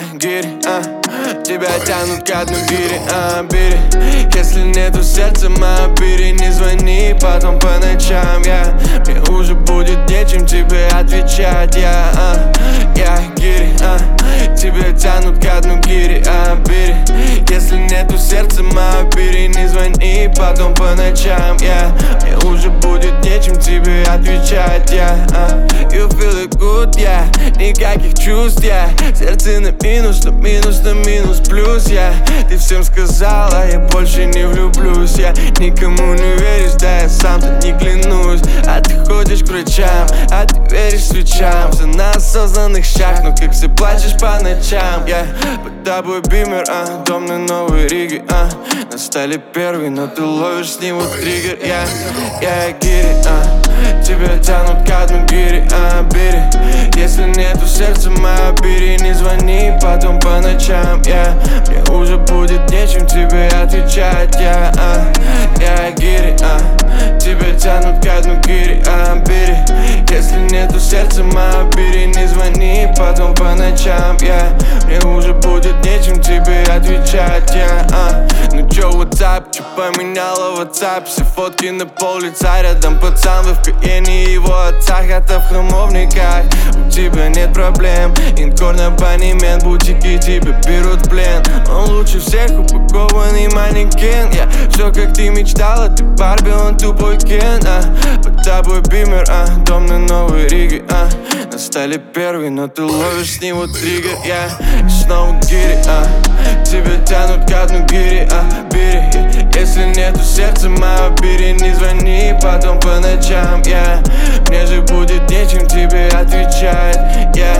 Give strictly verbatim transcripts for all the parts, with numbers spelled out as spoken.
гири, а тебя тянут ко дну гири, а, бери. Если нету сердца, моя бери, не звони потом по ночам, я Мне уже будет нечем тебе отвечать, я, а, я гири, а тебя тянут ко дну гири, а, бери. Если нету сердца, моя бери, не звони потом по ночам, я Мне уже будет нечем тебе отвечать, я, а. You feel it good, yeah, никаких чувств, я yeah. Сердце на минус, на минус, на минус плюс, я yeah. Ты всем сказала, я больше не влюблюсь, я yeah. Никому не веришь, да я сам-то не клянусь. А ты ходишь к врачам, а ты веришь свечам. Все на осознанных щах, но как все плачешь по ночам, я yeah. Под тобой бимер, а, дом на Новой Риге, а. Настали первый, но ты ловишь с него триггер, я yeah. Я yeah, гири, а тебя тянут ко дну гири, а, бери. Если нету сердца, моя бери, не звони потом по ночам, я Мне уже будет нечем тебе отвечать, я, а, я гири, а тебя тянут ко дну гири, а, бери. Если нету сердца, моя бери, не звони потом по ночам, я Мне уже будет нечем тебе отвечать, я, а. Ну чё, WhatsApp, чё поменяла WhatsApp? Все фотки на пол лица, рядом пацан в КНе и его отца, хата в храмовниках. У тебя нет проблем, инкор на абонемент, бутики тебя берут в плен. Он лучше всех упакованный манекен, я Все как ты мечтала, ты Барби, он тупой Кен, а. Под тобой бимер, а, дом на Новой Риге, а. Настали первый, но ты ловишь с него триггер, я И снова гири, а тебя тянут ко дну гири, а, бери. Если нету сердца, моя бери, не звони потом по ночам, я Мне же будет нечем тебе отвечать, я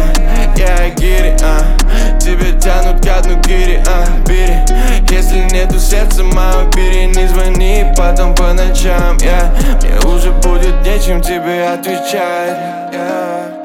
Я гири, а тебя тянут ко дну гири, а, бери. Если нету сердца, моя бери, не звони потом по ночам, я Мне уже будет нечем тебе отвечать, я